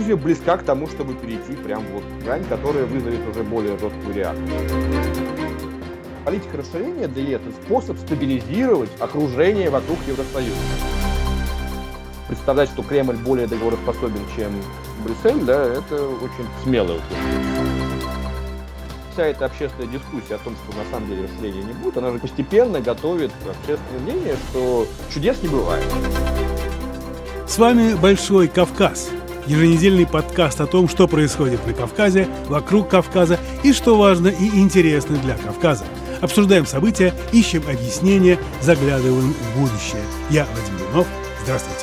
Грузия близка к тому, чтобы перейти прям вот в грань, которая вызовет уже более жесткую реакцию. Политика расширения, да и это способ стабилизировать окружение вокруг Евросоюза. Представлять, что Кремль более договороспособен, чем Брюссель, да, это очень смелое утверждение. Вся эта общественная дискуссия о том, что на самом деле расширения не будет, она же постепенно готовит общественное мнение, что чудес не бывает. С вами «Большой Кавказ». Еженедельный подкаст о том, что происходит на Кавказе, вокруг Кавказа и что важно и интересно для Кавказа. Обсуждаем события, ищем объяснения, заглядываем в будущее. Я Вадим Блинов. Здравствуйте.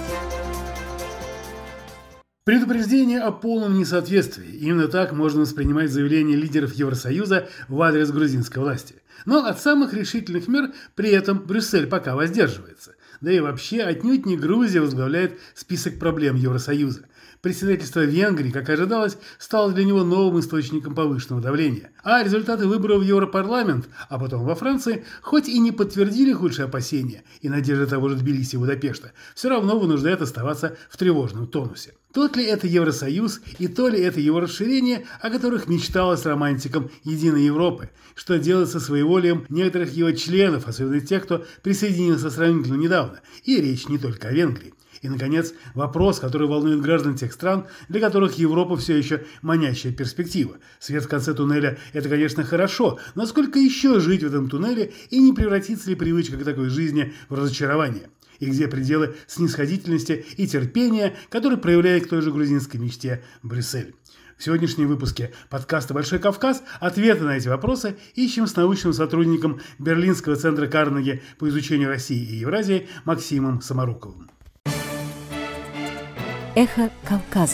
Предупреждение о полном несоответствии. Именно так можно воспринимать заявления лидеров Евросоюза в адрес грузинской власти. Но от самых решительных мер при этом Брюссель пока воздерживается. Да и вообще отнюдь не Грузия возглавляет список проблем Евросоюза. Председательство Венгрии, как ожидалось, стало для него новым источником повышенного давления. А результаты выборов в Европарламент, а потом во Франции, хоть и не подтвердили худшие опасения и надежды того же Тбилиси и Будапешта, все равно вынуждают оставаться в тревожном тонусе. Тот ли это Евросоюз и то ли это его расширение, о которых мечталось романтикам Единой Европы, что делать со своеволием некоторых его членов, особенно тех, кто присоединился сравнительно недавно, и речь не только о Венгрии. И, наконец, вопрос, который волнует граждан тех стран, для которых Европа все еще манящая перспектива. Свет в конце туннеля – это, конечно, хорошо, но сколько еще жить в этом туннеле и не превратится ли привычка к такой жизни в разочарование? И где пределы снисходительности и терпения, которые проявляет к той же грузинской мечте Брюссель? В сегодняшнем выпуске подкаста «Большой Кавказ» ответы на эти вопросы ищем с научным сотрудником Берлинского центра Карнеги по изучению России и Евразии Максимом Самаруковым. Эхо Кавказа.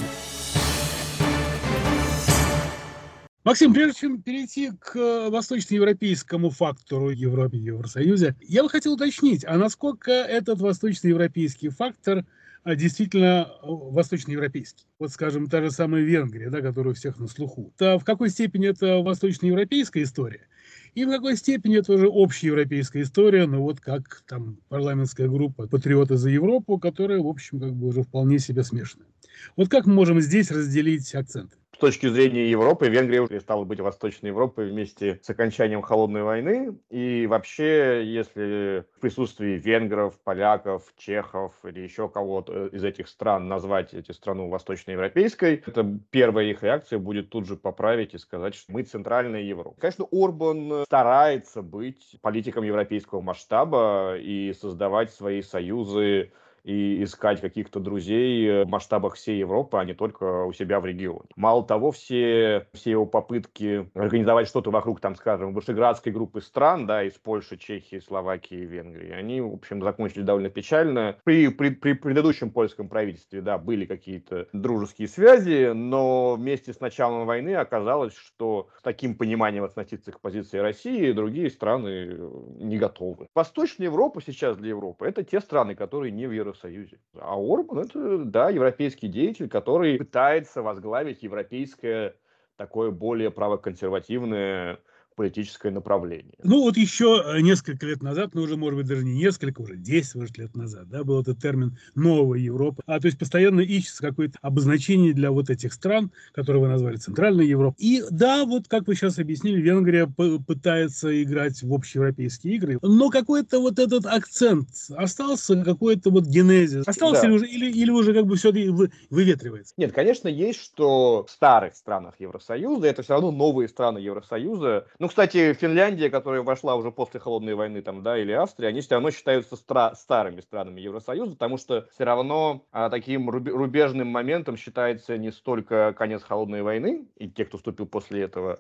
Максим, прежде чем перейти к восточноевропейскому фактору Европы и Евросоюза, я бы хотел уточнить, а насколько этот восточноевропейский фактор действительно восточноевропейский? Вот, скажем, та же самая Венгрия, да, которая у всех на слуху. В какой степени это восточноевропейская история? И в какой степени это уже общеевропейская история, ну вот как там парламентская группа «Патриоты за Европу», которая, в общем, как бы уже вполне себе смешанная. Вот как мы можем здесь разделить акценты? С точки зрения Европы, Венгрия перестала быть Восточной Европой вместе с окончанием Холодной войны. И вообще, если в присутствии венгров, поляков, чехов или еще кого-то из этих стран назвать эту страну восточноевропейской, это первая их реакция будет тут же поправить и сказать, что мы Центральная Европа. Конечно, Орбан старается быть политиком европейского масштаба и создавать свои союзы, и искать каких-то друзей в масштабах всей Европы, а не только у себя в регионе. Мало того, все его попытки организовать что-то вокруг, там, скажем, вышеградской группы стран, да, из Польши, Чехии, Словакии и Венгрии, они, в общем, закончились довольно печально. При предыдущем польском правительстве, да, были какие-то дружеские связи, но вместе с началом войны оказалось, что с таким пониманием относиться к позиции России другие страны не готовы. Восточная Европа сейчас для Европы – это те страны, которые не в Евросоюзе. А Орбан – это, да, европейский деятель, который пытается возглавить европейское, такое более правоконсервативное политическое направление. Ну вот еще несколько лет назад, ну уже, может быть, даже не несколько, уже 10, может, лет назад, да, был этот термин «новая Европа». То есть постоянно ищется какое-то обозначение для вот этих стран, которые вы назвали Центральной Европой. И да, вот как вы сейчас объяснили, Венгрия пытается играть в общеевропейские игры, но какой-то вот этот акцент остался, какой-то вот генезис остался, да, или уже как бы все выветривается? Нет, конечно, есть, что в старых странах Евросоюза, это все равно новые страны Евросоюза. Ну, кстати, Финляндия, которая вошла уже после Холодной войны, там, да, или Австрия, они все равно считаются старыми странами Евросоюза, потому что все равно таким рубежным моментом считается не столько конец Холодной войны и те, кто вступил после этого,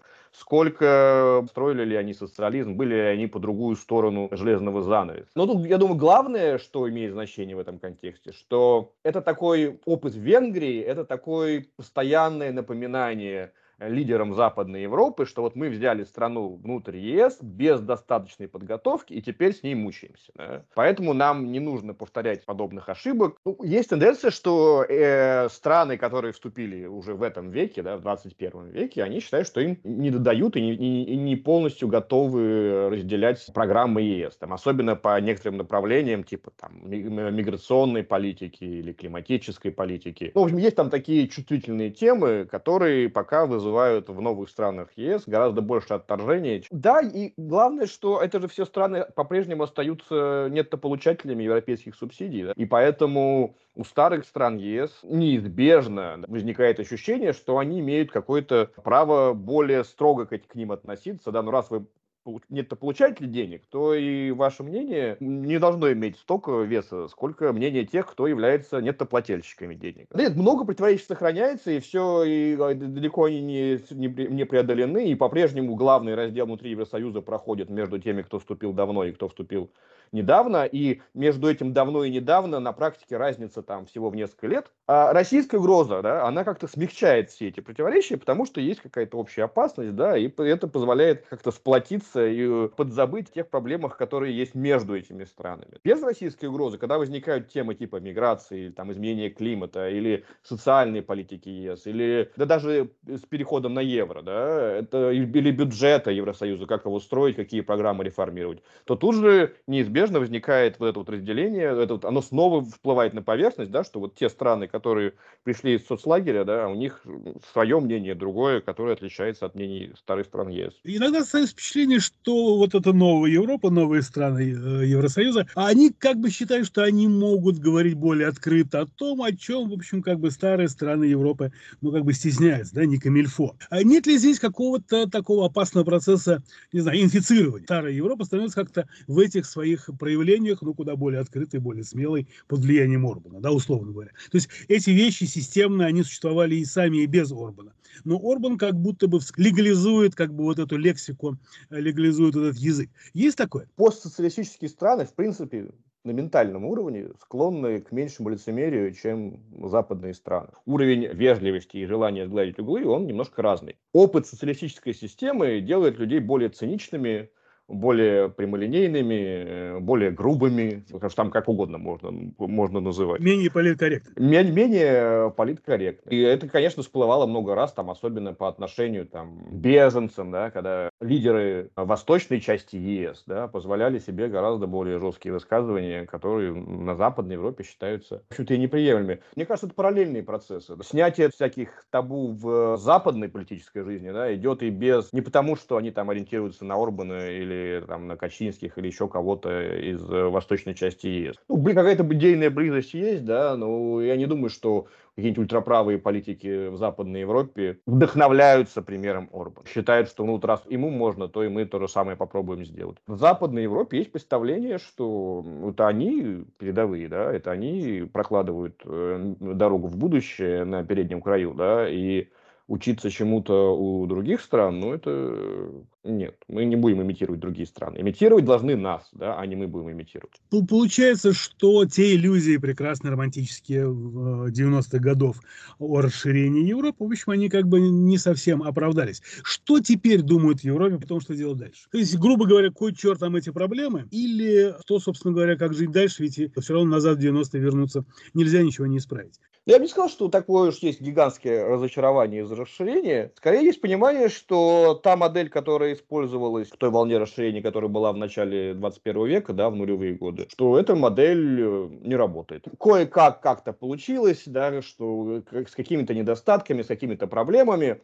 сколько строили ли они социализм, были ли они по другую сторону железного занавеса. Но тут, я думаю, главное, что имеет значение в этом контексте, что это такой опыт в Венгрии, это такое постоянное напоминание лидерам Западной Европы, что вот мы взяли страну внутрь ЕС без достаточной подготовки и теперь с ней мучаемся. Да? Поэтому нам не нужно повторять подобных ошибок. Ну, есть тенденция, что страны, которые вступили уже в этом веке, да, в 21 веке, они считают, что им не додают и не полностью готовы разделять программы ЕС. Там, особенно по некоторым направлениям, типа там, миграционной политики или климатической политики. Ну, в общем, есть там такие чувствительные темы, которые пока вызывают в новых странах ЕС гораздо больше отторжения. Да, и главное, что это же все страны по-прежнему остаются нетто-получателями европейских субсидий. Да? И поэтому у старых стран ЕС неизбежно возникает ощущение, что они имеют какое-то право более строго к ним относиться. Да? Ну, раз вы нетто-получатель денег, то и ваше мнение не должно иметь столько веса, сколько мнение тех, кто является нетто-плательщиками денег. Да нет, много противоречий сохраняется, и все и далеко они не преодолены, и по-прежнему главный раздел внутри Евросоюза проходит между теми, кто вступил давно и кто вступил недавно, и между этим давно и недавно на практике разница там всего в несколько лет. А российская угроза, да, она как-то смягчает все эти противоречия, потому что есть какая-то общая опасность, да, и это позволяет как-то сплотиться и подзабыть о тех проблемах, которые есть между этими странами. Без российской угрозы, когда возникают темы типа миграции, там, изменения климата или социальной политики ЕС, или да даже с переходом на евро, да, это, или бюджета Евросоюза, как его строить, какие программы реформировать, то тут же неизбежно возникает вот это вот разделение, оно снова всплывает на поверхность, да, что вот те страны, которые пришли из соцлагеря, да, у них свое мнение другое, которое отличается от мнений старых стран ЕС. Иногда остается впечатление, что вот эта новая Европа, новые страны Евросоюза, они как бы считают, что они могут говорить более открыто о том, о чем, в общем, как бы старые страны Европы, ну, как бы стесняются, да, не камильфо. А нет ли здесь какого-то такого опасного процесса, не знаю, инфицирования? Старая Европа становится как-то в этих своих проявлениях, ну, куда более открытой, более смелой под влиянием Орбана, да, условно говоря. То есть эти вещи системно, они существовали и сами, и без Орбана. Но Орбан как будто бы легализует как бы вот эту лексику, легализует этот язык. Есть такое? Постсоциалистические страны, в принципе, на ментальном уровне склонны к меньшему лицемерию, чем западные страны. Уровень вежливости и желания сгладить углы, он немножко разный. Опыт социалистической системы делает людей более циничными, более прямолинейными, более грубыми, там как угодно можно называть. Менее политкорректно. Менее политкорректно. И это, конечно, всплывало много раз, там, особенно по отношению там, к беженцам, да, когда лидеры восточной части ЕС, да, позволяли себе гораздо более жесткие высказывания, которые на Западной Европе считаются, в общем-то, и неприемлемыми. Мне кажется, это параллельные процессы. Снятие всяких табу в западной политической жизни, да, идет и без, не потому, что они там ориентируются на Орбана или там, на Качинских или еще кого-то из восточной части ЕС. Ну, какая-то идейная близость есть, да, но я не думаю, что какие-нибудь ультраправые политики в Западной Европе вдохновляются примером Орбана. Считают, что ну, вот раз ему можно, то и мы то же самое попробуем сделать. В Западной Европе есть представление, что это они передовые, да, это они прокладывают дорогу в будущее на переднем краю, да, и учиться чему-то у других стран, ну, это нет. Мы не будем имитировать другие страны. Имитировать должны нас, да, а не мы будем имитировать. Получается, что те иллюзии прекрасно романтические 90-х годов о расширении Европы, в общем, они как бы не совсем оправдались. Что теперь думают в Европе о том, что делать дальше? То есть, грубо говоря, кой черт там эти проблемы? Или что, собственно говоря, как жить дальше? Ведь все равно назад в 90-е вернуться нельзя, ничего не исправить. Я бы не сказал, что такое уж есть гигантское разочарование из-за расширения. Скорее есть понимание, что та модель, которая использовалась в той волне расширения, которая была в начале 21 века, да, в нулевые годы, что эта модель не работает. Кое-как как-то получилось, да, что с какими-то недостатками, с какими-то проблемами,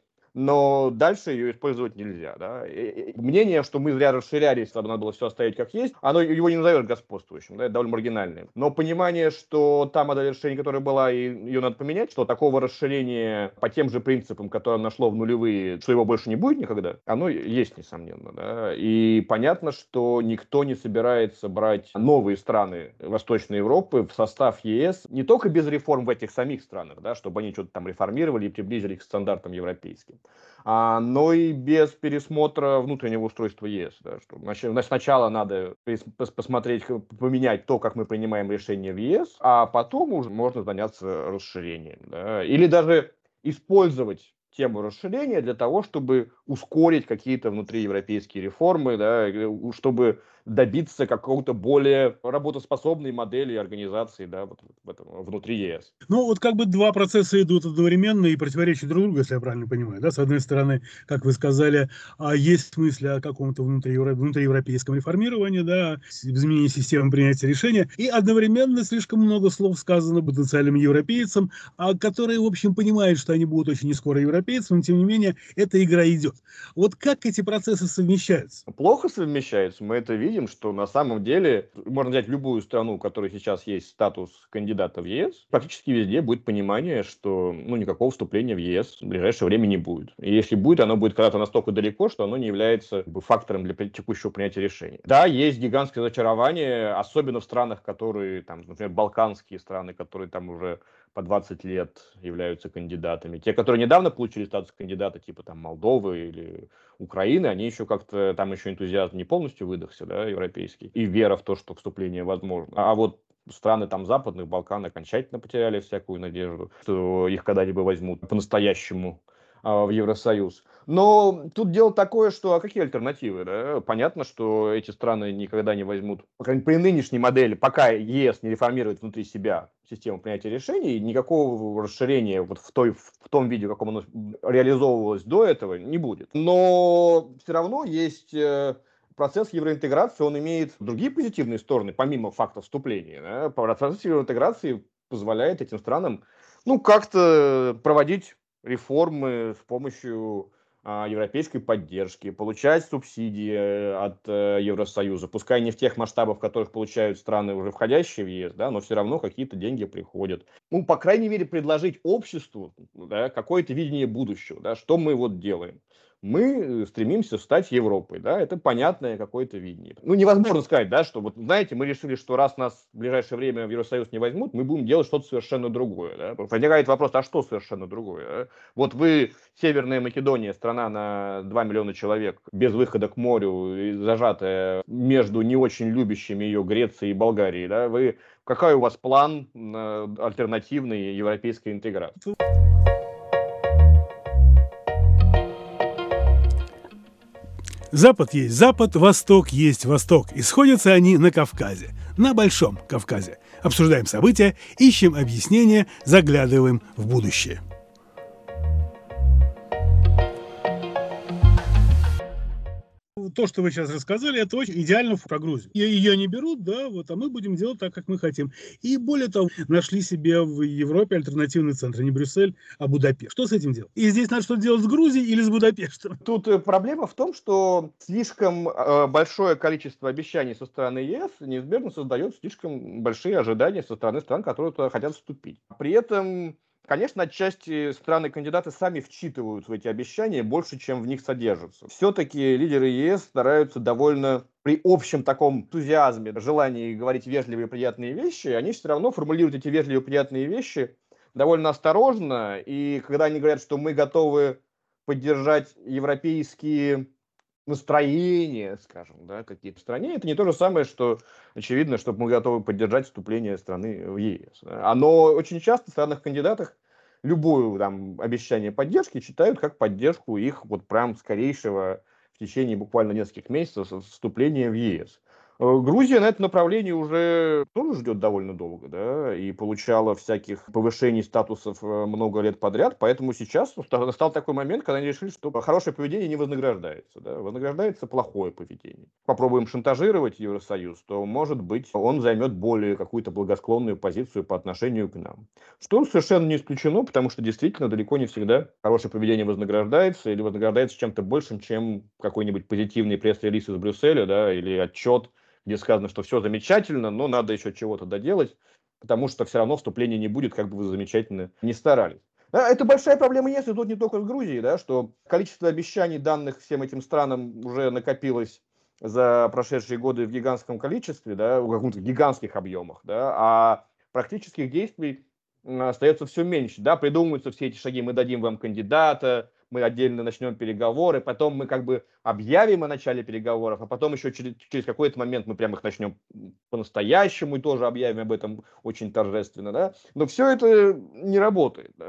но дальше ее использовать нельзя. Да? Мнение, что мы зря расширялись, надо было все оставить как есть, оно его не назовешь господствующим, да? Это довольно маргинальное. Но понимание, что та модель расширения, которая была, и ее надо поменять, что такого расширения по тем же принципам, которые нашло в нулевые, что его больше не будет никогда, оно есть, несомненно. Да? И понятно, что никто не собирается брать новые страны Восточной Европы в состав ЕС, не только без реформ в этих самих странах, да, чтобы они что-то там реформировали и приблизили к стандартам европейским, но и без пересмотра внутреннего устройства ЕС. Да, что сначала надо посмотреть, поменять то, как мы принимаем решения в ЕС, а потом уже можно заняться расширением. Да, или даже использовать тему расширения для того, чтобы ускорить какие-то внутриевропейские реформы, да, чтобы добиться какого-то более работоспособной модели организации, да, вот в этом, внутри ЕС. Ну, вот как бы два процесса идут одновременно и противоречат друг другу, если я правильно понимаю. Да? С одной стороны, как вы сказали, есть мысли о каком-то внутриевропейском реформировании, да, изменении системы принятия решения, и одновременно слишком много слов сказано потенциальным европейцам, которые, в общем, понимают, что они будут очень нескоро европейцами, но, тем не менее, эта игра идет. Вот как эти процессы совмещаются? Плохо совмещаются. Мы это видим, что на самом деле можно взять любую страну, у которой сейчас есть статус кандидата в ЕС, практически везде будет понимание, что никакого вступления в ЕС в ближайшее время не будет. И если будет, оно будет когда-то настолько далеко, что оно не является фактором для текущего принятия решений. Да, есть гигантское разочарование, особенно в странах, которые, там, например, балканские страны, которые там уже по 20 лет являются кандидатами. Те, которые недавно получили статус кандидата, типа там Молдовы или Украины, они еще как-то, там еще энтузиазм не полностью выдохся, да, европейский, и вера в то, что вступление возможно. А вот страны там западных Балкан окончательно потеряли всякую надежду, что их когда-либо возьмут по-настоящему в Евросоюз. Но тут дело такое, что какие альтернативы? Да? Понятно, что эти страны никогда не возьмут, по крайней мере, при нынешней модели, пока ЕС не реформирует внутри себя систему принятия решений, никакого расширения вот в том виде, в каком оно реализовывалось до этого, не будет. Но все равно есть процесс евроинтеграции, он имеет другие позитивные стороны, помимо факта вступления. Да? Процесс евроинтеграции позволяет этим странам как-то проводить реформы с помощью европейской поддержки, получать субсидии от Евросоюза, пускай не в тех масштабах, в которых получают страны, уже входящие в ЕС, да, но все равно какие-то деньги приходят. По крайней мере, предложить обществу, да, какое-то видение будущего, да, что мы вот делаем. Мы стремимся стать Европой, да, это понятное какое-то видение. Невозможно сказать, да, что вот, знаете, мы решили, что раз нас в ближайшее время в Евросоюз не возьмут, мы будем делать что-то совершенно другое, да. Возникает вопрос, а что совершенно другое, да? Вот вы, Северная Македония, страна на 2 миллиона человек, без выхода к морю, и зажатая между не очень любящими ее Грецией и Болгарией, да, какой у вас план альтернативной европейской интеграции? Запад есть Запад, Восток есть Восток. И сходятся они на Кавказе, на Большом Кавказе. Обсуждаем события, ищем объяснения, заглядываем в будущее. То, что вы сейчас рассказали, это очень идеально про Грузию. Ее не берут, да, а мы будем делать так, как мы хотим. И более того, нашли себе в Европе альтернативный центр, не Брюссель, а Будапешт. Что с этим делать? И здесь надо что-то делать с Грузией или с Будапештом? Тут проблема в том, что слишком большое количество обещаний со стороны ЕС неизбежно создает слишком большие ожидания со стороны стран, которые туда хотят вступить. При этом, конечно, отчасти страны-кандидаты сами вчитывают в эти обещания больше, чем в них содержится. Все-таки лидеры ЕС стараются довольно при общем таком энтузиазме, желании говорить вежливые и приятные вещи, они все равно формулируют эти вежливые и приятные вещи довольно осторожно. И когда они говорят, что мы готовы поддержать европейские настроения, скажем, да, какие-то в стране, это не то же самое, что очевидно, что мы готовы поддержать вступление страны в ЕС. Оно очень часто в странах-кандидатах любое там обещание поддержки читают как поддержку их вот прям скорейшего в течение буквально нескольких месяцев вступления в ЕС. Грузия на это направление уже тоже ждет довольно долго, да, и получала всяких повышений статусов много лет подряд, поэтому сейчас настал такой момент, когда они решили, что хорошее поведение не вознаграждается, да, вознаграждается плохое поведение. Попробуем шантажировать Евросоюз, то, может быть, он займет более какую-то благосклонную позицию по отношению к нам. Что совершенно не исключено, потому что действительно далеко не всегда хорошее поведение вознаграждается или вознаграждается чем-то большим, чем какой-нибудь позитивный пресс-релиз из Брюсселя, да, или отчет, где сказано, что все замечательно, но надо еще чего-то доделать, потому что все равно вступления не будет, как бы вы замечательно не старались. Да, это большая проблема ЕС, и тут не только в Грузии, да, что количество обещаний, данных всем этим странам, уже накопилось за прошедшие годы в гигантском количестве, да, в каких-то гигантских объемах, да, а практических действий остается все меньше. Да, придумываются все эти шаги, мы дадим вам кандидата, мы отдельно начнем переговоры, потом мы как бы объявим о начале переговоров, а потом еще через какой-то момент мы прямо их начнем по-настоящему и тоже объявим об этом очень торжественно, да. Но все это не работает, да.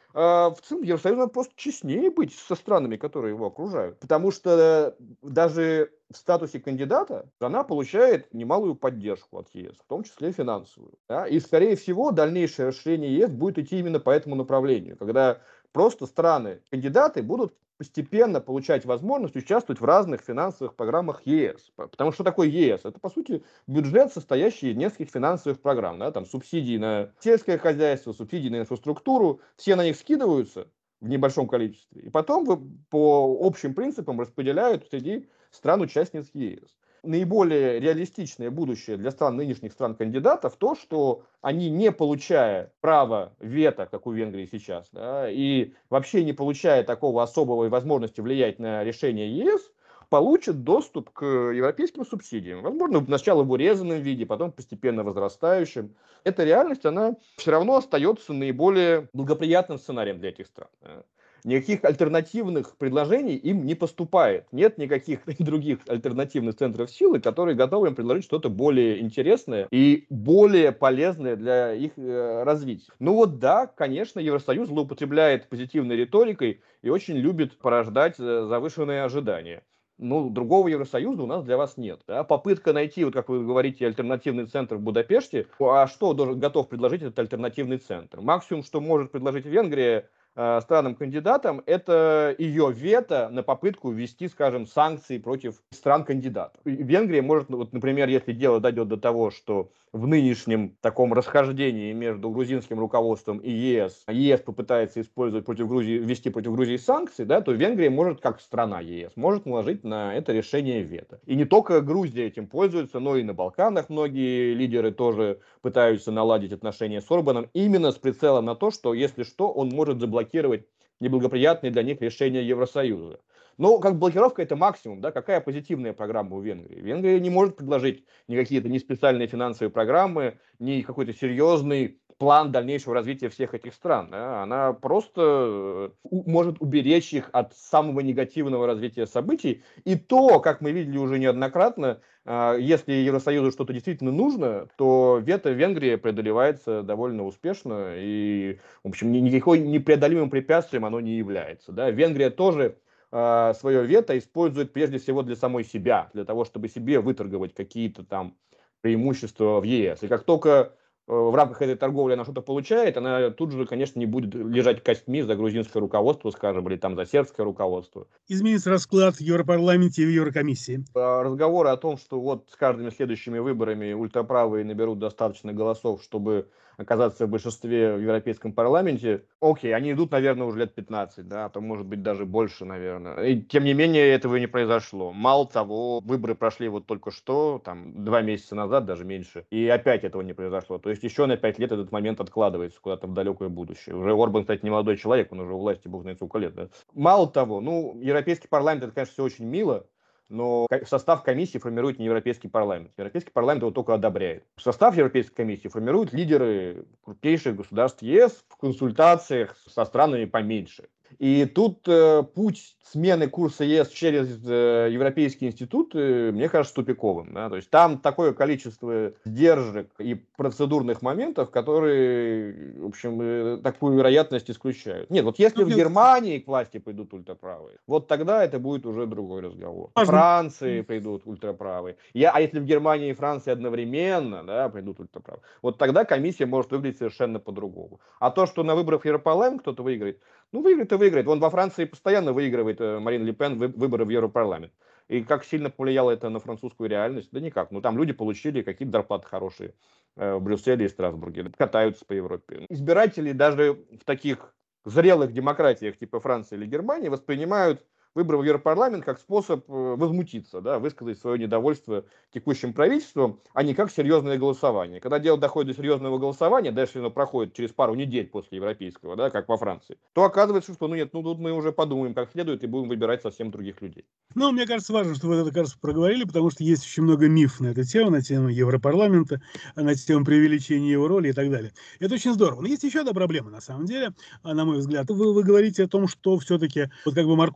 В целом Евросоюзу надо просто честнее быть со странами, которые его окружают. Потому что даже в статусе кандидата страна получает немалую поддержку от ЕС, в том числе финансовую. Да? И, скорее всего, дальнейшее расширение ЕС будет идти именно по этому направлению, когда просто страны-кандидаты будут постепенно получать возможность участвовать в разных финансовых программах ЕС. Потому что такое ЕС? Это, по сути, бюджет, состоящий из нескольких финансовых программ. Да? Там субсидии на сельское хозяйство, субсидии на инфраструктуру. Все на них скидываются в небольшом количестве. И потом по общим принципам распределяют среди стран-участниц ЕС. Наиболее реалистичное будущее для стран, нынешних стран-кандидатов, то, что они, не получая права вето, как у Венгрии сейчас, да, и вообще не получая такого особой возможности влиять на решение ЕС, получат доступ к европейским субсидиям. Возможно, сначала в урезанном виде, потом постепенно возрастающим. Эта реальность, она все равно остается наиболее благоприятным сценарием для этих стран. Никаких альтернативных предложений им не поступает. Нет никаких других альтернативных центров силы, которые готовы им предложить что-то более интересное и более полезное для их развития. Ну вот да, конечно, Евросоюз злоупотребляет позитивной риторикой и очень любит порождать завышенные ожидания. Ну, другого Евросоюза у нас для вас нет. Да? Попытка найти, вот как вы говорите, альтернативный центр в Будапеште, а что готов предложить этот альтернативный центр? Максимум, что может предложить Венгрия странам-кандидатам, это ее вето на попытку ввести, скажем, санкции против стран-кандидатов. Венгрия может, вот, например, если дело дойдет до того, что в нынешнем таком расхождении между грузинским руководством и ЕС попытается использовать против Грузии, ввести против Грузии санкции, да, то Венгрия может, как страна ЕС, может наложить на это решение вето. И не только Грузия этим пользуется, но и на Балканах многие лидеры тоже пытаются наладить отношения с Орбаном именно с прицелом на то, что, если что, он может заблокировать неблагоприятные для них решения Евросоюза. Но как блокировка это максимум, да, какая позитивная программа у Венгрии? Венгрия не может предложить ни какие-то специальные финансовые программы, ни какой-то серьезный план дальнейшего развития всех этих стран. Да? Она просто может уберечь их от самого негативного развития событий. И то, как мы видели уже неоднократно, если Евросоюзу что-то действительно нужно, то вето Венгрии преодолевается довольно успешно. И, в общем, никакой непреодолимым препятствием оно не является. Да? Венгрия тоже свое вето использует прежде всего для самой себя, для того, чтобы себе выторговать какие-то там преимущества в ЕС. И как только в рамках этой торговли она что-то получает, она тут же, конечно, не будет лежать костьми за грузинское руководство, скажем, или там за сербское руководство. Изменится расклад в Европарламенте и в Еврокомиссии. Разговоры о том, что вот с каждыми следующими выборами ультраправые наберут достаточно голосов, чтобы оказаться в большинстве в Европейском парламенте, окей, они идут, наверное, уже лет 15, да, а то может быть даже больше, наверное. И тем не менее этого не произошло. Мало того, выборы прошли вот только что, там, 2 месяца назад, даже меньше, и опять этого не произошло. То есть еще на 5 лет этот момент откладывается куда-то в далекое будущее. Уже Орбан, кстати, не молодой человек, он уже у власти бог знает сколько лет, да. Мало того, ну, Европейский парламент, это, конечно, все очень мило, но состав комиссии формирует не Европейский парламент. Европейский парламент его только одобряет. Состав Европейской комиссии формируют лидеры крупнейших государств ЕС в консультациях со странами поменьше. И тут путь смены курса ЕС через европейские институты, мне кажется, тупиковым. Да? То есть там такое количество сдержек и процедурных моментов, которые, в общем, такую вероятность исключают. Нет, вот если в Германии к власти придут ультраправые, вот тогда это будет уже другой разговор. В Франции придут ультраправые. А если в Германии и Франции одновременно, да, придут ультраправые, вот тогда комиссия может выглядеть совершенно по-другому. А то, что на выборах в Европарламент кто-то выиграет, ну, выиграет и выиграет. Вон во Франции постоянно выигрывает Марин Ле Пен выборы в Европарламент. И как сильно повлияло это на французскую реальность? Да никак. Ну, там люди получили какие-то зарплаты хорошие в Брюсселе и Страсбурге. Катаются по Европе. Избиратели даже в таких зрелых демократиях типа Франции или Германии воспринимают выборы в Европарламент как способ возмутиться, да, высказать свое недовольство текущим правительством, а не как серьезное голосование. Когда дело доходит до серьезного голосования, даже если оно проходит через пару недель после европейского, да, как во Франции, то оказывается, что нет, тут мы уже подумаем как следует и будем выбирать совсем других людей. Ну, мне кажется, важно, что вы это, кажется, проговорили, потому что есть очень много мифов на эту тему, на тему Европарламента, на тему преувеличения его роли и так далее. Это очень здорово. Но есть еще одна проблема, на самом деле, на мой взгляд. Вы говорите о том, что все-таки вот как бы морковка в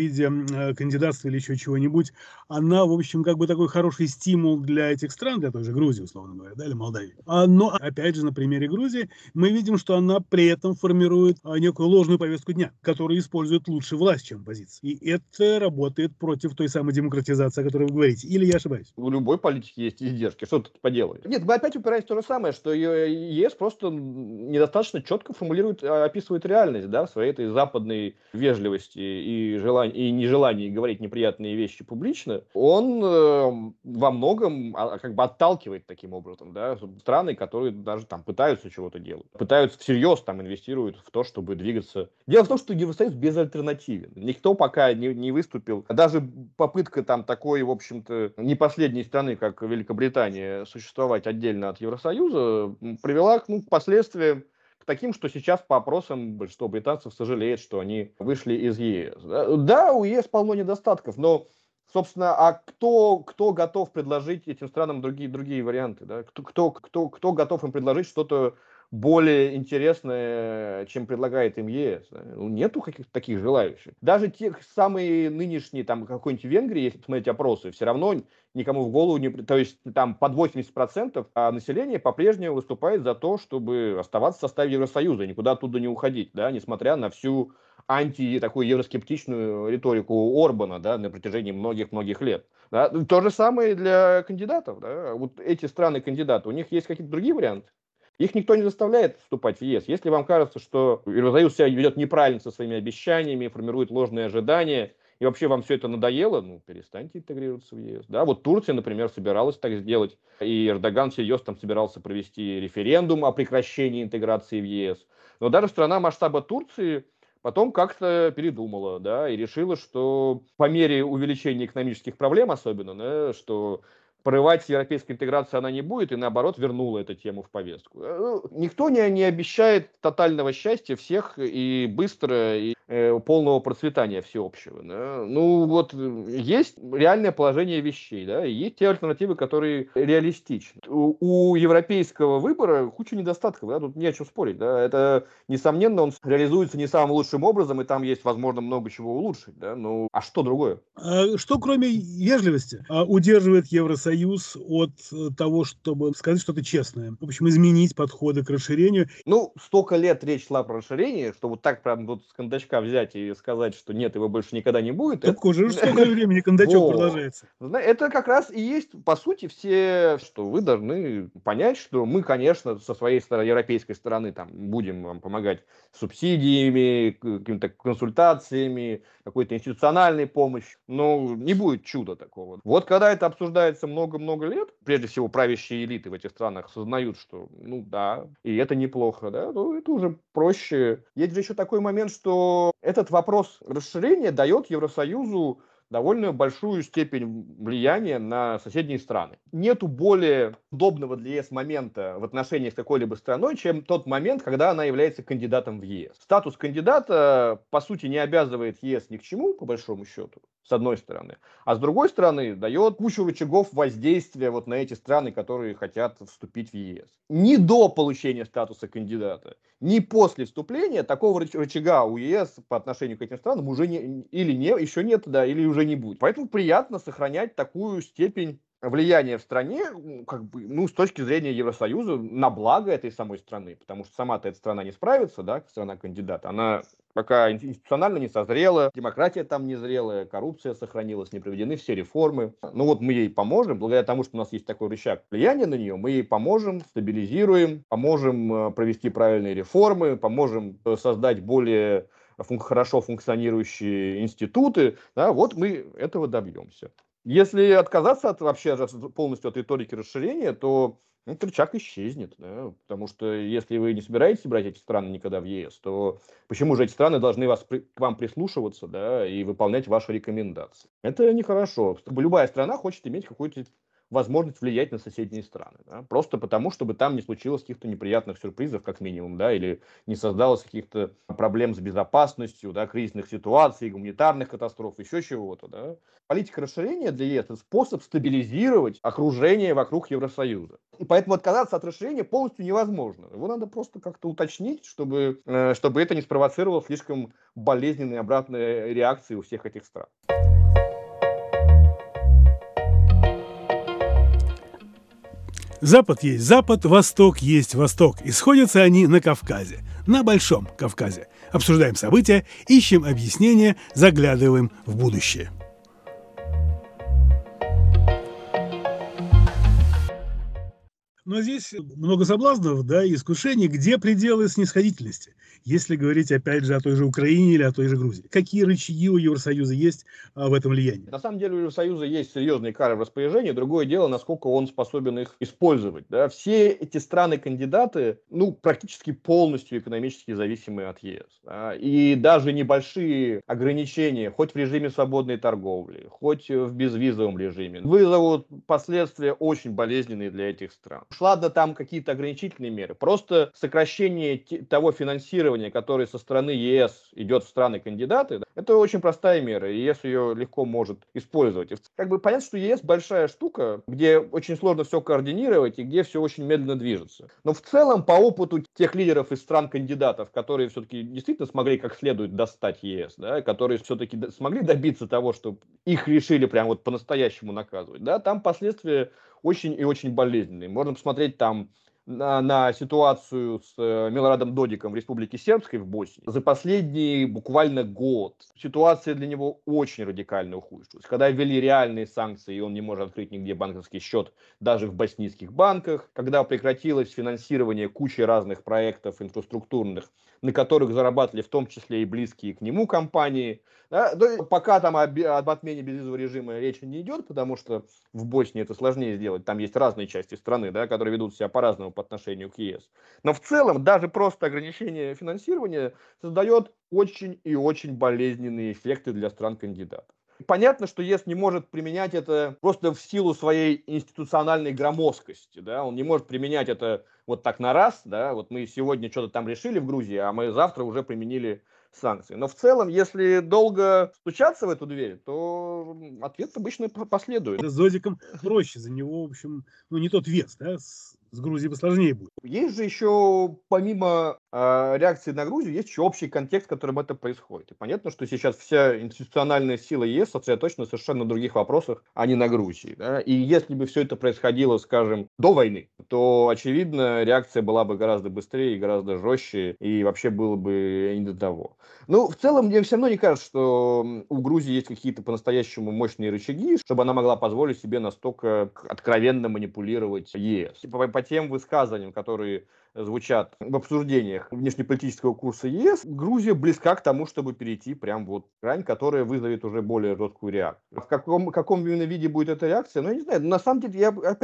виде кандидатства или еще чего-нибудь, она, в общем, как бы такой хороший стимул для этих стран, для той же Грузии, условно говоря, да, или Молдавии. Но, опять же, на примере Грузии мы видим, что она при этом формирует некую ложную повестку дня, которую использует лучше власть, чем оппозиция. И это работает против той самой демократизации, о которой вы говорите. Или я ошибаюсь? У любой политики есть издержки. Что тут поделаешь? Нет, мы опять упираемся в то же самое, что ЕС просто недостаточно четко формулирует, описывает реальность, да, в своей этой западной вежливости и нежелании говорить неприятные вещи публично. Он во многом как бы отталкивает таким образом, да, страны, которые даже там пытаются чего-то делать, пытаются всерьез там инвестируют в то, чтобы двигаться. Дело в том, что Евросоюз безальтернативен. Никто пока не выступил. Даже попытка там такой, в общем-то, не последней страны, как Великобритания, существовать отдельно от Евросоюза, привела к последствиям таким, что сейчас по опросам большинство британцев сожалеет, что они вышли из ЕС. Да, у ЕС полно недостатков, но, собственно, а кто готов предложить этим странам другие варианты? Да? Кто готов им предложить что-то более интересное, чем предлагает им ЕС? Ну, нету каких-то таких желающих. Даже те самые нынешние, там, какой-нибудь Венгрии, если посмотреть опросы, все равно никому в голову не... То есть там под 80% населения по-прежнему выступает за то, чтобы оставаться в составе Евросоюза, никуда оттуда не уходить, да, несмотря на всю такую евроскептичную риторику Орбана, да, на протяжении многих-многих лет. Да. То же самое и для кандидатов. Да. Вот эти страны-кандидаты, у них есть какие-то другие варианты. Их никто не заставляет вступать в ЕС. Если вам кажется, что Евросоюз себя ведет неправильно со своими обещаниями, формирует ложные ожидания, и вообще вам все это надоело, ну, перестаньте интегрироваться в ЕС. Да, вот Турция, например, собиралась так сделать, и Эрдоган всерьез там собирался провести референдум о прекращении интеграции в ЕС. Но даже страна масштаба Турции потом как-то передумала, да, и решила, что по мере увеличения экономических проблем особенно, да, что порывать европейской интеграции она не будет, и наоборот вернула эту тему в повестку. Никто не обещает тотального счастья всех и быстро, и полного процветания всеобщего. Да? Ну вот есть реальное положение вещей, да, и есть те альтернативы, которые реалистичны. У европейского выбора куча недостатков, да, тут не о чем спорить. Да? Это, несомненно, он реализуется не самым лучшим образом, и там есть, возможно, много чего улучшить. Да? Ну, а что другое? Что, кроме вежливости, удерживает Евросоюз от того, чтобы сказать что-то честное? В общем, изменить подходы к расширению. Ну, столько лет речь шла про расширение, что вот так прям вот с кондачка взять и сказать, что нет, его больше никогда не будет. Так уже сколько времени кондачок продолжается. Это как раз и есть, по сути, все, что вы должны понять, что мы, конечно, со своей стороны, европейской стороны, там, будем вам помогать субсидиями, какими-то консультациями, какой-то институциональной помощью, но не будет чуда такого. Вот когда это обсуждается много-много лет, прежде всего правящие элиты в этих странах осознают, что, ну да, и это неплохо, да, ну это уже проще. Есть же еще такой момент, что этот вопрос расширения дает Евросоюзу довольно большую степень влияния на соседние страны. Нету более удобного для ЕС момента в отношениях с какой-либо страной, чем тот момент, когда она является кандидатом в ЕС. Статус кандидата, по сути, не обязывает ЕС ни к чему, по большому счету, с одной стороны. А с другой стороны, дает кучу рычагов воздействия вот на эти страны, которые хотят вступить в ЕС. Ни до получения статуса кандидата, ни после вступления такого рычага у ЕС по отношению к этим странам уже еще нет, да, или уже не будет. Поэтому приятно сохранять такую степень влияния в стране, как бы, ну, с точки зрения Евросоюза, на благо этой самой страны, потому что сама-то эта страна не справится, да, страна-кандидат, она пока институционально не созрела, демократия там не зрелая, коррупция сохранилась, не проведены все реформы. Ну вот мы ей поможем, благодаря тому, что у нас есть такой рычаг влияния на нее, мы ей поможем, стабилизируем, поможем провести правильные реформы, поможем создать более хорошо функционирующие институты, да, вот мы этого добьемся. Если отказаться вообще полностью от риторики расширения, то этот рычаг исчезнет, да? Потому что если вы не собираетесь брать эти страны никогда в ЕС, то почему же эти страны должны к вам прислушиваться, да, и выполнять ваши рекомендации? Это нехорошо. Любая страна хочет иметь какой-то возможность влиять на соседние страны. Да? Просто потому, чтобы там не случилось каких-то неприятных сюрпризов, как минимум, да, или не создалось каких-то проблем с безопасностью, да, кризисных ситуаций, гуманитарных катастроф, еще чего-то. Да? Политика расширения для ЕС – это способ стабилизировать окружение вокруг Евросоюза. И поэтому отказаться от расширения полностью невозможно. Его надо просто как-то уточнить, чтобы это не спровоцировало слишком болезненные обратные реакции у всех этих стран. Запад есть Запад, Восток есть Восток. И сходятся они на Кавказе, на Большом Кавказе. Обсуждаем события, ищем объяснения, заглядываем в будущее. Но здесь много соблазнов, да, и искушений. Где пределы снисходительности? Если говорить, опять же, о той же Украине или о той же Грузии. Какие рычаги у Евросоюза есть в этом влиянии? На самом деле у Евросоюза есть серьезные кары в распоряжении. Другое дело, насколько он способен их использовать. Да? Все эти страны-кандидаты, практически полностью экономически зависимы от ЕС. Да? И даже небольшие ограничения, хоть в режиме свободной торговли, хоть в безвизовом режиме, вызовут последствия очень болезненные для этих стран. Ладно, там какие-то ограничительные меры. Просто сокращение того финансирования, которое со стороны ЕС идет в страны-кандидаты, да, это очень простая мера, и ЕС ее легко может использовать. И понятно, что ЕС большая штука, где очень сложно все координировать и где все очень медленно движется. Но в целом, по опыту тех лидеров из стран-кандидатов, которые все-таки действительно смогли как следует достать ЕС, да, которые все-таки смогли добиться того, чтобы их решили прям вот по-настоящему наказывать, да, там последствия очень и очень болезненные. Можно посмотреть там на ситуацию с Милорадом Додиком в Республике Сербской в Боснии. За последний буквально год ситуация для него очень радикально ухудшилась. Когда ввели реальные санкции, и он не может открыть нигде банковский счет даже в боснийских банках, когда прекратилось финансирование кучи разных проектов инфраструктурных, на которых зарабатывали в том числе и близкие к нему компании. Да? Пока там об отмене безвизового режима речи не идет, потому что в Боснии это сложнее сделать. Там есть разные части страны, да, которые ведут себя по-разному по отношению к ЕС. Но в целом даже просто ограничение финансирования создает очень и очень болезненные эффекты для стран-кандидатов. Понятно, что ЕС не может применять это просто в силу своей институциональной громоздкости. Да? Он не может применять это вот так на раз. Да? Вот мы сегодня что-то там решили в Грузии, а мы завтра уже применили санкции. Но в целом, если долго стучаться в эту дверь, то ответ обычно последует. С Додиком проще, за него, в общем, не тот вес, да, с Грузией посложнее будет. Есть же еще, помимо реакции на Грузию, есть еще общий контекст, в котором это происходит. И понятно, что сейчас вся институциональная сила ЕС сосредоточена совершенно на других вопросах, а не на Грузии. Да? И если бы все это происходило, скажем, до войны, то, очевидно, реакция была бы гораздо быстрее и гораздо жестче, и вообще было бы не до того. Ну, в целом, мне все равно не кажется, что у Грузии есть какие-то по-настоящему мощные рычаги, чтобы она могла позволить себе настолько откровенно манипулировать ЕС. По тем высказываниям, которые звучат в обсуждениях внешнеполитического курса ЕС, Грузия близка к тому, чтобы перейти прям вот грань, которая вызовет уже более жесткую реакцию. В каком именно виде будет эта реакция, я не знаю. На самом деле,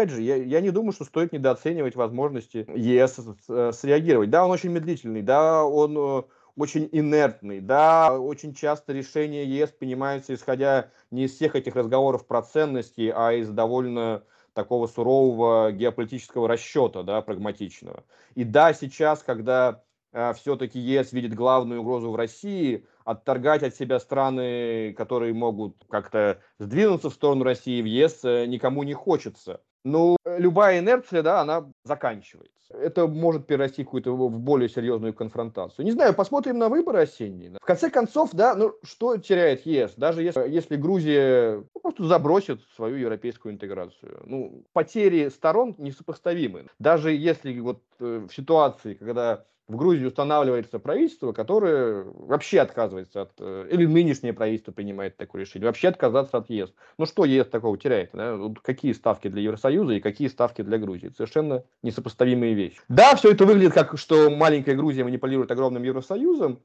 я не думаю, что стоит недооценивать возможности ЕС среагировать. Да, он очень медлительный, да, он очень инертный, да, очень часто решения ЕС принимаются исходя не из всех этих разговоров про ценности, а из довольно такого сурового геополитического расчета, да, прагматичного. И да, сейчас, когда все-таки ЕС видит главную угрозу в России, отторгать от себя страны, которые могут как-то сдвинуться в сторону России в ЕС, никому не хочется. Но любая инерция, да, она заканчивается. Это может перерасти в более серьезную конфронтацию. Не знаю, посмотрим на выборы осенние. В конце концов, да, что теряет ЕС? Даже если Грузия просто забросит свою европейскую интеграцию. Потери сторон несопоставимы. Даже если в ситуации, когда в Грузии устанавливается правительство, которое вообще отказывается или нынешнее правительство принимает такое решение, вообще отказаться от ЕС. Что ЕС такого теряет? Да? Какие ставки для Евросоюза и какие ставки для Грузии? Совершенно несопоставимые вещи. Да, все это выглядит как, что маленькая Грузия манипулирует огромным Евросоюзом,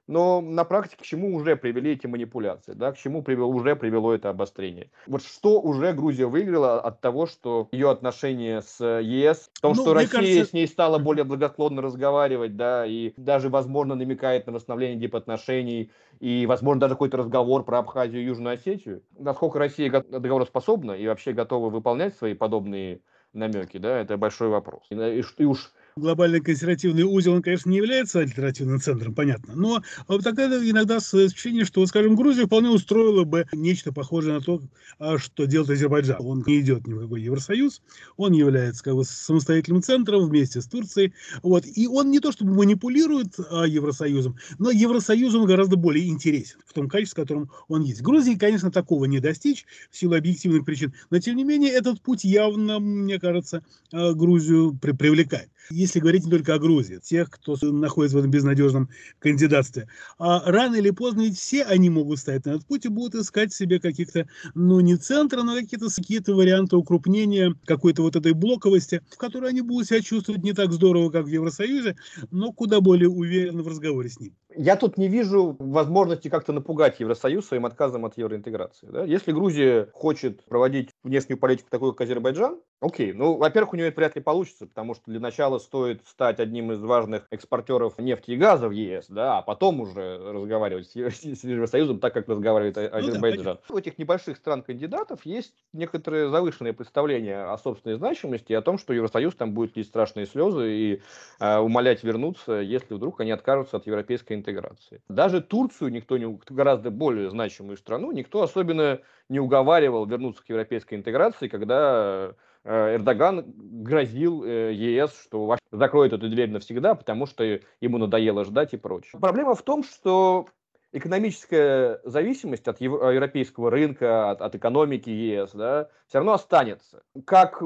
но на практике к чему уже привели эти манипуляции, да, к чему уже привело это обострение. Вот что уже Грузия выиграла от того, что ее отношения с ЕС, в том, Ну, что мне Россия кажется, с ней стала более благосклонно разговаривать, да, и даже, возможно, намекает на восстановление дипотношений, и, возможно, даже какой-то разговор про Абхазию и Южную Осетию. Насколько Россия договороспособна и вообще готова выполнять свои подобные намеки, да, это большой вопрос. И уж глобальный консервативный узел, он, конечно, не является альтернативным центром, понятно, но вот такая иногда ощущение, что, скажем, Грузию вполне устроило бы нечто похожее на то, что делает Азербайджан. Он не идет ни в какой Евросоюз, он является как бы самостоятельным центром вместе с Турцией, вот, и он не то чтобы манипулирует Евросоюзом, но Евросоюз он гораздо более интересен в том качестве, в котором он есть. Грузии, конечно, такого не достичь в силу объективных причин, но, тем не менее, этот путь явно, мне кажется, Грузию привлекает. Если говорить не только о Грузии, тех, кто находится в этом безнадежном кандидатстве. А рано или поздно ведь все они могут стать на этот путь и будут искать себе каких-то, ну, не центра, но какие-то варианты укрупнения какой-то вот этой блоковости, в которой они будут себя чувствовать не так здорово, как в Евросоюзе, но куда более уверенно в разговоре с ним. я тут не вижу возможности как-то напугать Евросоюз своим отказом от евроинтеграции. Да? Если Грузия хочет проводить внешнюю политику такую, как Азербайджан, окей. Ну, во-первых, у нее это вряд ли получится, потому что для начала стоит стать одним из важных экспортеров нефти и газа в ЕС, да, а потом уже разговаривать с Евросоюзом так, как разговаривает Ну да, Азербайджан. понятно. У этих небольших стран-кандидатов есть некоторые завышенные представления о собственной значимости и о том, что Евросоюз там будет лить страшные слезы и умолять вернуться, если вдруг они откажутся от европейской интеграции. Даже Турцию никто не, гораздо более значимую страну, никто особенно не уговаривал вернуться к европейской интеграции, когда Эрдоган грозил ЕС, что закроет эту дверь навсегда, потому что ему надоело ждать и прочее. Проблема в том, что экономическая зависимость от европейского рынка, от экономики ЕС, да, все равно останется. Как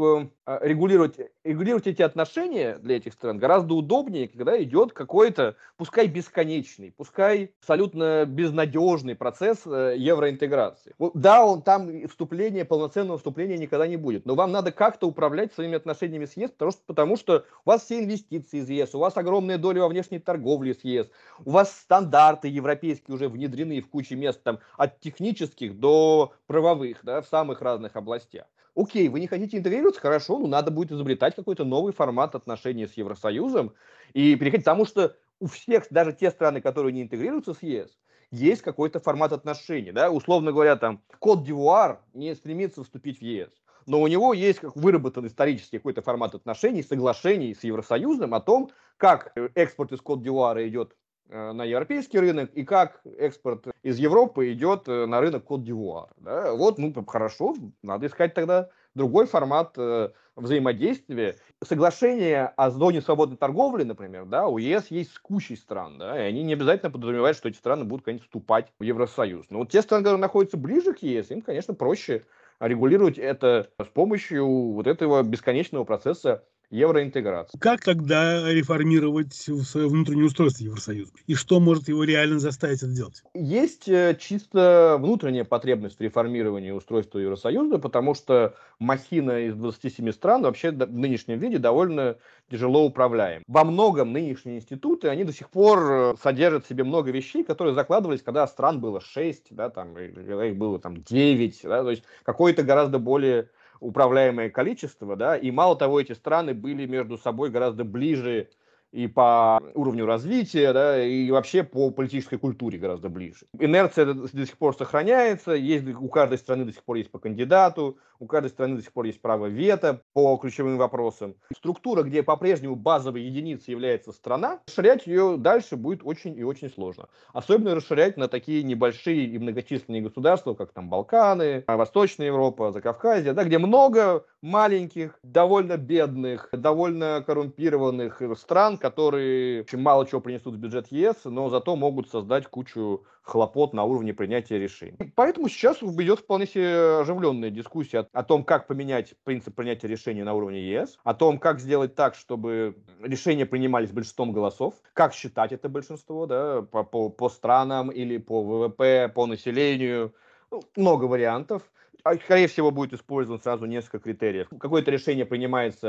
регулировать эти отношения для этих стран гораздо удобнее, когда идет какой-то, пускай бесконечный, пускай абсолютно безнадежный процесс евроинтеграции. Вот, да, он там полноценного вступления никогда не будет, но вам надо как-то управлять своими отношениями с ЕС, потому что у вас все инвестиции из ЕС, у вас огромная доля во внешней торговле с ЕС, у вас стандарты европейские уже внедрены в куче мест, там, от технических до правовых, да, в самых разных областях. Окей, вы не хотите интегрироваться, хорошо, но надо будет изобретать какой-то новый формат отношений с Евросоюзом и переходить, потому что у всех, даже те страны, которые не интегрируются с ЕС, есть какой-то формат отношений, да, условно говоря, там, Кот-д'Ивуар не стремится вступить в ЕС, но у него есть выработан исторический какой-то формат отношений, соглашений с Евросоюзом о том, как экспорт из Кот-д'Ивуара идет на европейский рынок и как экспорт из Европы идет на рынок Кот-д'Ивуар. Да? Вот, ну, хорошо, надо искать тогда другой формат взаимодействия. Соглашение о зоне свободной торговли, например, да, у ЕС есть с кучей стран, да, и они не обязательно подразумевают, что эти страны будут, конечно, вступать в Евросоюз. Но вот те страны, которые находятся ближе к ЕС, им, конечно, проще регулировать это с помощью вот этого бесконечного процесса евроинтеграции. Как тогда реформировать свое внутреннее устройство Евросоюза? И что может его реально заставить это делать? Есть чисто внутренняя потребность в реформировании устройства Евросоюза, потому что махина из 27 стран вообще в нынешнем виде довольно тяжело управляем. Во многом нынешние институты, они до сих пор содержат в себе много вещей, которые закладывались, когда стран было 6, да, там, когда их было там 9, да, то есть какое-то гораздо более управляемое количество, да, и мало того, эти страны были между собой гораздо ближе и по уровню развития, да, и вообще по политической культуре гораздо ближе. Инерция до сих пор сохраняется, есть, у каждой страны до сих пор есть по кандидату, у каждой страны до сих пор есть право вето по ключевым вопросам. Структура, где по-прежнему базовой единицей является страна, расширять ее дальше будет очень и очень сложно. Особенно расширять на такие небольшие и многочисленные государства, как там Балканы, Восточная Европа, Закавказье, да, где много маленьких, довольно бедных, довольно коррумпированных стран, которые очень мало чего принесут в бюджет ЕС, но зато могут создать кучу хлопот на уровне принятия решений. Поэтому сейчас идет вполне себе оживленная дискуссия о том, как поменять принцип принятия решений на уровне ЕС, о том, как сделать так, чтобы решения принимались большинством голосов, как считать это большинство, да, по странам или по ВВП, по населению. Ну, много вариантов. Скорее всего, будет использован сразу несколько критериев. Какое-то решение принимается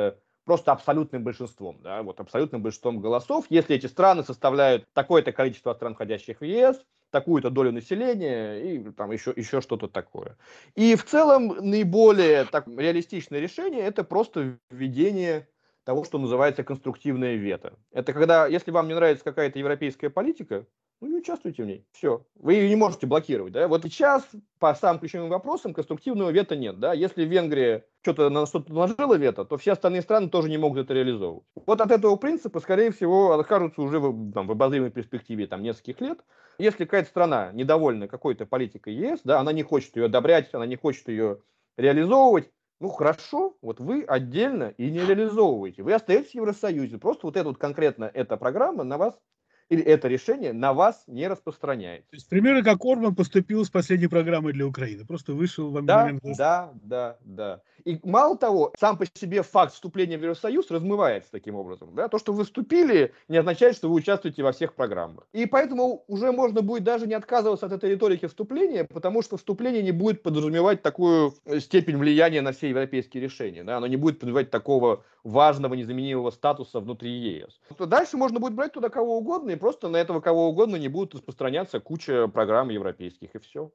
просто абсолютным большинством, да, вот абсолютным большинством голосов, если эти страны составляют такое-то количество стран, входящих в ЕС, такую-то долю населения и там еще что-то такое. И в целом наиболее реалистичное решение – это просто введение того, что называется конструктивное вето. Это когда, если вам не нравится какая-то европейская политика, ну не участвуйте в ней. Все. Вы ее не можете блокировать. Да? Вот сейчас по самым ключевым вопросам конструктивного вето нет. Да? Если Венгрия что-то наложила вето, то все остальные страны тоже не могут это реализовывать. Вот от этого принципа, скорее всего, откажутся уже в обозримой перспективе нескольких лет. Если какая-то страна недовольна какой-то политикой ЕС, да, она не хочет ее одобрять, она не хочет ее реализовывать, ну хорошо, вот вы отдельно и не реализовываете. Вы остаетесь в Евросоюзе. Просто вот конкретно эта программа на вас, или это решение на вас не распространяется. То есть примерно как Орбан поступил с последней программой для Украины. Просто вышел в момент. Да. И мало того, сам по себе факт вступления в Евросоюз размывается таким образом. Да? То, что вы вступили, не означает, что вы участвуете во всех программах. И поэтому уже можно будет даже не отказываться от этой риторики вступления, потому что вступление не будет подразумевать такую степень влияния на все европейские решения. Да? Оно не будет подразумевать такого важного, незаменимого статуса внутри ЕС. Дальше можно будет брать туда кого угодно, и просто на этого кого угодно не будут распространяться куча программ европейских, и все.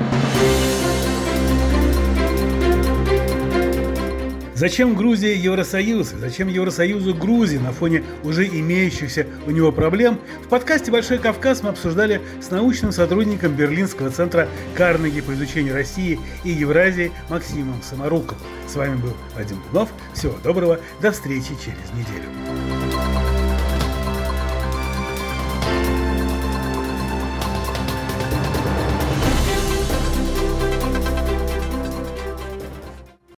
Зачем Грузии Евросоюз? Зачем Евросоюзу Грузии на фоне уже имеющихся у него проблем? В подкасте «Большой Кавказ» мы обсуждали с научным сотрудником Берлинского центра Карнеги по изучению России и Евразии Максимом Самаруковым. С вами был Вадим Дубнов. Всего доброго. До встречи через неделю.